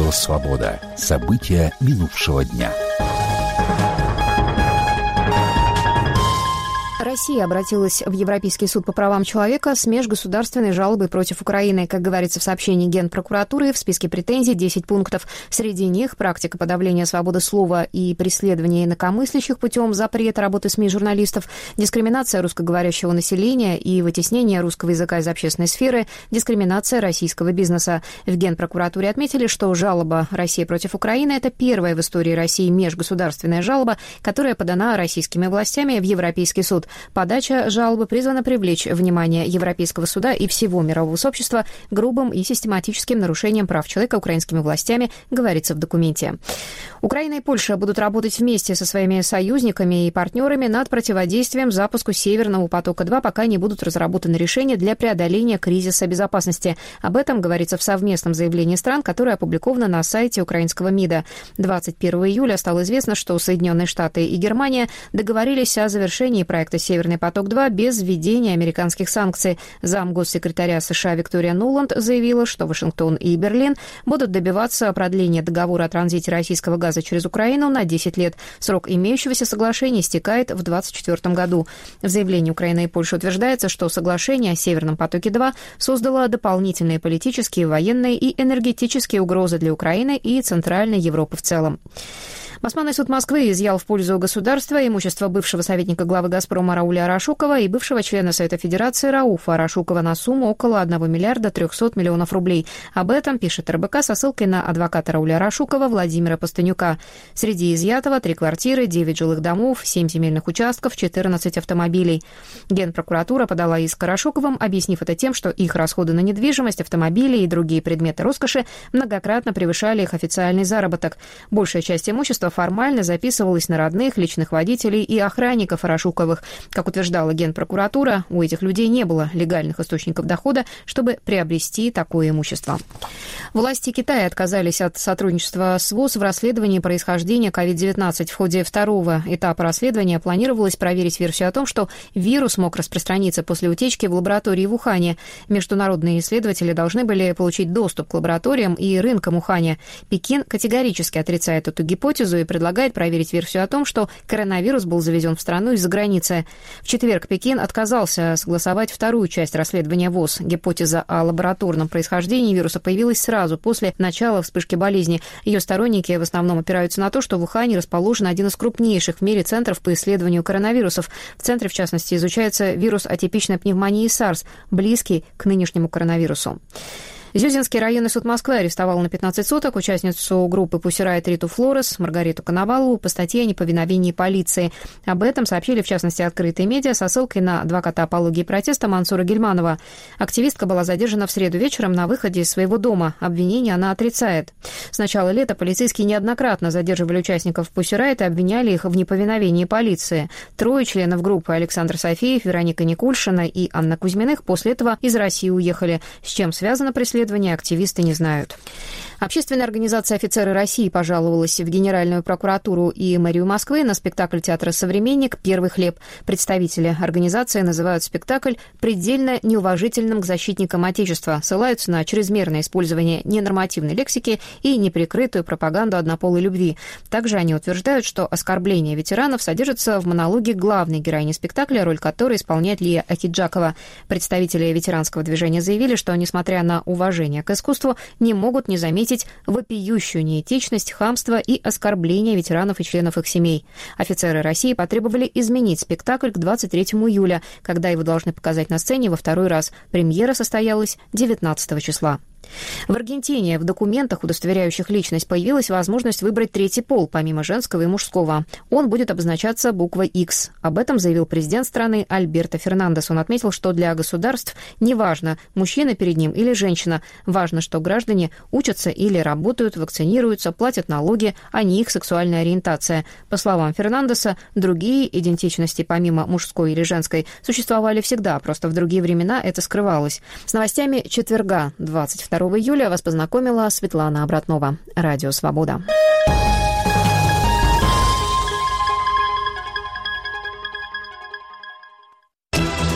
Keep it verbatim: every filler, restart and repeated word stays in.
Радио «Свобода». События минувшего дня. Россия обратилась в Европейский суд по правам человека с межгосударственной жалобой против Украины. Как говорится в сообщении Генпрокуратуры, в списке претензий десять пунктов. Среди них практика подавления свободы слова и преследования инакомыслящих путем запрета работы СМИ журналистов, дискриминация русскоговорящего населения и вытеснение русского языка из общественной сферы, дискриминация российского бизнеса. В Генпрокуратуре отметили, что жалоба России против Украины – это первая в истории России межгосударственная жалоба, которая подана российскими властями в Европейский суд. Подача жалобы призвана привлечь внимание Европейского суда и всего мирового сообщества к грубым и систематическим нарушениям прав человека украинскими властями, говорится в документе. Украина и Польша будут работать вместе со своими союзниками и партнерами над противодействием запуску Северного потока-два, пока не будут разработаны решения для преодоления кризиса безопасности. Об этом говорится в совместном заявлении стран, которое опубликовано на сайте украинского МИДа. двадцать первого июля стало известно, что Соединенные Штаты и Германия договорились о завершении проекта «Северный поток-два» без введения американских санкций. Замгоссекретаря США Виктория Нуланд заявила, что Вашингтон и Берлин будут добиваться продления договора о транзите российского газа через Украину на десять лет. Срок имеющегося соглашения истекает в две тысячи двадцать четвёртом году. В заявлении Украины и Польши утверждается, что соглашение о «Северном потоке-два» создало дополнительные политические, военные и энергетические угрозы для Украины и Центральной Европы в целом. Басманный суд Москвы изъял в пользу государства имущество бывшего советника главы «Газпрома» Рауля Арашукова и бывшего члена Совета Федерации Рауфа Арашукова на сумму около одного миллиарда трехсот миллионов рублей. Об этом пишет эр бэ ка со ссылкой на адвоката Рауля Арашукова Владимира Пастынюка. Среди изъятого три квартиры, девять жилых домов, семь земельных участков, четырнадцать автомобилей. Генпрокуратура подала иск Арашуковым, объяснив это тем, что их расходы на недвижимость, автомобили и другие предметы роскоши многократно превышали их официальный заработок. Большая часть имущества формально записывалась на родных, личных водителей и охранников Арашуковых. Как утверждала Генпрокуратура, у этих людей не было легальных источников дохода, чтобы приобрести такое имущество. Власти Китая отказались от сотрудничества с ВОЗ в расследовании происхождения ковид девятнадцать. В ходе второго этапа расследования планировалось проверить версию о том, что вирус мог распространиться после утечки в лаборатории в Ухане. Международные исследователи должны были получить доступ к лабораториям и рынкам Уханя. Пекин категорически отрицает эту гипотезу и предлагает проверить версию о том, что коронавирус был завезен в страну из-за границы. В четверг Пекин отказался согласовать вторую часть расследования ВОЗ. Гипотеза о лабораторном происхождении вируса появилась сразу после начала вспышки болезни. Ее сторонники в основном опираются на то, что в Ухане расположен один из крупнейших в мире центров по исследованию коронавирусов. В центре, в частности, изучается вирус атипичной пневмонии SARS, близкий к нынешнему коронавирусу. Зюзинский районный суд Москвы арестовал на пятнадцать суток участницу группы Pussy Riot Риту Флорес, Маргариту Коновалову, по статье о неповиновении полиции. Об этом сообщили, в частности, открытые медиа со ссылкой на адвоката апологии протеста Мансура Гильманова. Активистка была задержана в среду вечером на выходе из своего дома. Обвинение она отрицает. С начала лета полицейские неоднократно задерживали участников Pussy Riot и обвиняли их в неповиновении полиции. Трое членов группы — Александр Софеев, Вероника Никульшина и Анна Кузьминых — после этого из России уехали. С чем связано преследование, активисты не знают. Общественная организация «Офицеры России» пожаловалась в Генеральную прокуратуру и мэрию Москвы на спектакль театра «Современник» «Первый хлеб». Представители организации называют спектакль предельно неуважительным к защитникам Отечества, ссылаются на чрезмерное использование ненормативной лексики и неприкрытую пропаганду однополой любви. Также они утверждают, что оскорбление ветеранов содержится в монологе главной героини спектакля, роль которой исполняет Лия Ахиджакова. Представители ветеранского движения заявили, что, несмотря на уважение к искусству, не могут не заметить вопиющую неэтичность, хамство и оскорбление ветеранов и членов их семей. Офицеры России потребовали изменить спектакль к двадцать третьему июля, когда его должны показать на сцене во второй раз. Премьера состоялась девятнадцатого числа. В Аргентине в документах, удостоверяющих личность, появилась возможность выбрать третий пол, помимо женского и мужского. Он будет обозначаться буквой X. Об этом заявил президент страны Альберто Фернандес. Он отметил, что для государств неважно, мужчина перед ним или женщина. Важно, что граждане учатся или работают, вакцинируются, платят налоги, а не их сексуальная ориентация. По словам Фернандеса, другие идентичности, помимо мужской или женской, существовали всегда, просто в другие времена это скрывалось. С новостями четверга, двадцать второго июля, вас познакомила Светлана Обратнова. Радио «Свобода».